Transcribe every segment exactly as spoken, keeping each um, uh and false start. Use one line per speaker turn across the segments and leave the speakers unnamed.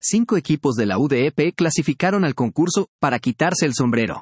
Cinco equipos de la U D E P clasificaron al concurso para quitarse el sombrero.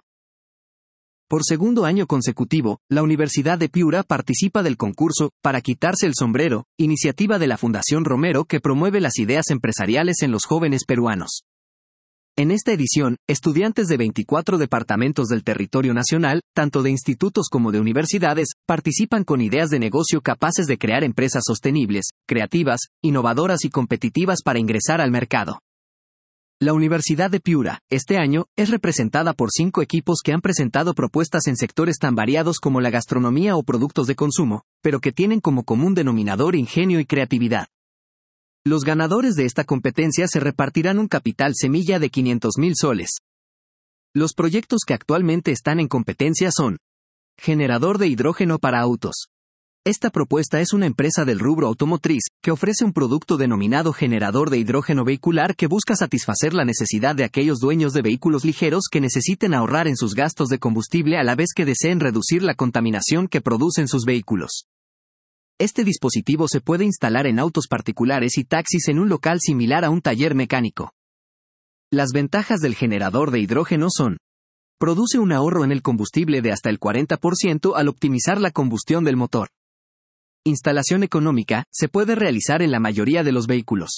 Por segundo año consecutivo, la Universidad de Piura participa del concurso para quitarse el sombrero, iniciativa de la Fundación Romero que promueve las ideas empresariales en los jóvenes peruanos. En esta edición, estudiantes de veinticuatro departamentos del territorio nacional, tanto de institutos como de universidades, participan con ideas de negocio capaces de crear empresas sostenibles, creativas, innovadoras y competitivas para ingresar al mercado. La Universidad de Piura, este año, es representada por cinco equipos que han presentado propuestas en sectores tan variados como la gastronomía o productos de consumo, pero que tienen como común denominador ingenio y creatividad. Los ganadores de esta competencia se repartirán un capital semilla de quinientos mil soles. Los proyectos que actualmente están en competencia son: generador de hidrógeno para autos. Esta propuesta es una empresa del rubro automotriz, que ofrece un producto denominado generador de hidrógeno vehicular que busca satisfacer la necesidad de aquellos dueños de vehículos ligeros que necesiten ahorrar en sus gastos de combustible a la vez que deseen reducir la contaminación que producen sus vehículos. Este dispositivo se puede instalar en autos particulares y taxis en un local similar a un taller mecánico. Las ventajas del generador de hidrógeno son: produce un ahorro en el combustible de hasta el cuarenta por ciento al optimizar la combustión del motor. Instalación económica, se puede realizar en la mayoría de los vehículos.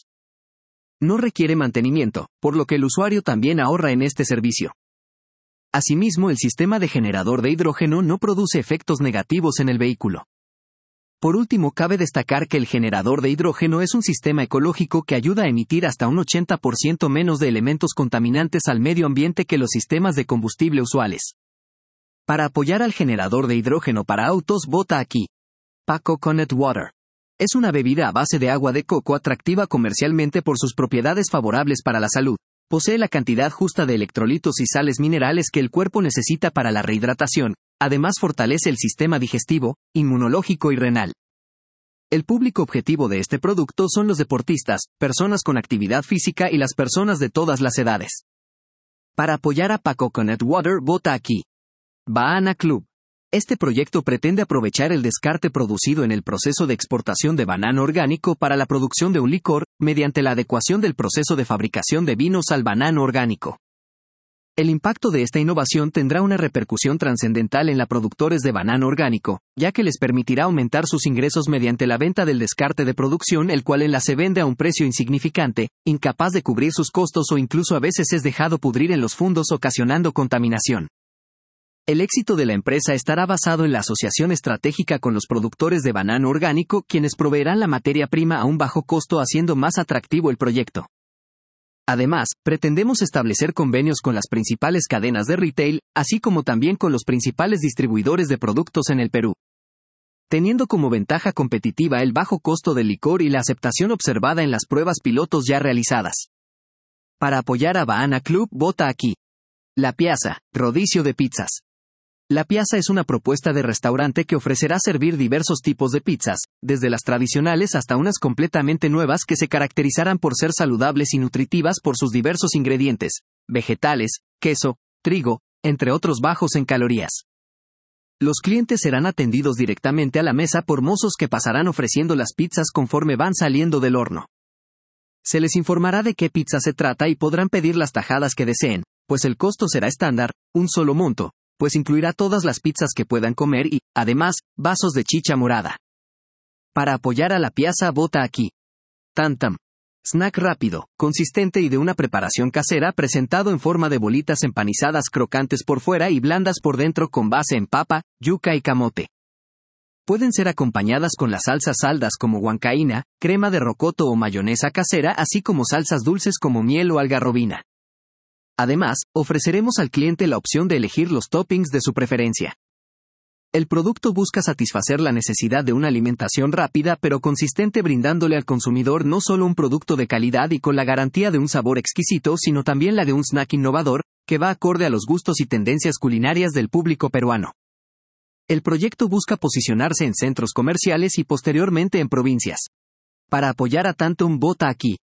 No requiere mantenimiento, por lo que el usuario también ahorra en este servicio. Asimismo, el sistema de generador de hidrógeno no produce efectos negativos en el vehículo. Por último, cabe destacar que el generador de hidrógeno es un sistema ecológico que ayuda a emitir hasta un ochenta por ciento menos de elementos contaminantes al medio ambiente que los sistemas de combustible usuales. Para apoyar al generador de hidrógeno para autos, vota aquí. Pa Coconut Water. Es una bebida a base de agua de coco atractiva comercialmente por sus propiedades favorables para la salud. Posee la cantidad justa de electrolitos y sales minerales que el cuerpo necesita para la rehidratación. Además, fortalece el sistema digestivo, inmunológico y renal. El público objetivo de este producto son los deportistas, personas con actividad física y las personas de todas las edades. Para apoyar a Pa Coconut Water, vota aquí. Banana Club. Este proyecto pretende aprovechar el descarte producido en el proceso de exportación de banano orgánico para la producción de un licor, mediante la adecuación del proceso de fabricación de vinos al banano orgánico. El impacto de esta innovación tendrá una repercusión trascendental en los productores de banano orgánico, ya que les permitirá aumentar sus ingresos mediante la venta del descarte de producción, el cual en la se vende a un precio insignificante, incapaz de cubrir sus costos o incluso a veces es dejado pudrir en los fundos ocasionando contaminación. El éxito de la empresa estará basado en la asociación estratégica con los productores de banano orgánico, quienes proveerán la materia prima a un bajo costo, haciendo más atractivo el proyecto. Además, pretendemos establecer convenios con las principales cadenas de retail, así como también con los principales distribuidores de productos en el Perú. Teniendo como ventaja competitiva el bajo costo del licor y la aceptación observada en las pruebas pilotos ya realizadas. Para apoyar a Banana Club, vota aquí. La Piazza, rodicio de pizzas. La Piazza es una propuesta de restaurante que ofrecerá servir diversos tipos de pizzas, desde las tradicionales hasta unas completamente nuevas que se caracterizarán por ser saludables y nutritivas por sus diversos ingredientes, vegetales, queso, trigo, entre otros bajos en calorías. Los clientes serán atendidos directamente a la mesa por mozos que pasarán ofreciendo las pizzas conforme van saliendo del horno. Se les informará de qué pizza se trata y podrán pedir las tajadas que deseen, pues el costo será estándar, un solo monto, pues incluirá todas las pizzas que puedan comer y, además, vasos de chicha morada. Para apoyar a la Piazza, vota aquí. Tam Tam. Snack rápido, consistente y de una preparación casera, presentado en forma de bolitas empanizadas crocantes por fuera y blandas por dentro con base en papa, yuca y camote. Pueden ser acompañadas con las salsas saldas como huancaína, crema de rocoto o mayonesa casera, así como salsas dulces como miel o algarrobina. Además, ofreceremos al cliente la opción de elegir los toppings de su preferencia. El producto busca satisfacer la necesidad de una alimentación rápida pero consistente, brindándole al consumidor no solo un producto de calidad y con la garantía de un sabor exquisito, sino también la de un snack innovador, que va acorde a los gustos y tendencias culinarias del público peruano. El proyecto busca posicionarse en centros comerciales y posteriormente en provincias. Para apoyar a Tantum, vota aquí.